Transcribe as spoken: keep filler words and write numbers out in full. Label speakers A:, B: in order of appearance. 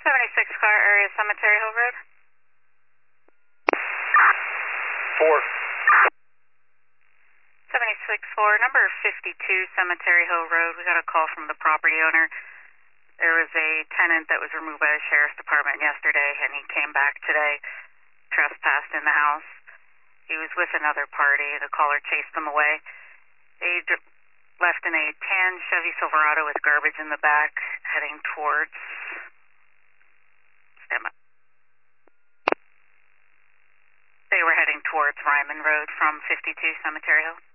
A: seventy-six car area Cemetery Hill Road.
B: Four.
A: seventy-six four, number fifty-two Cemetery Hill Road. We got a call from the property owner. There was a tenant that was removed by the sheriff's department yesterday, and he came back today, trespassed in the house. He was with another party. The caller chased him away. They d- left in a tan Chevy Silverado with garbage in the back, heading towards... Stand by. They were heading towards Ryman Road from fifty-two Cemetery Hill.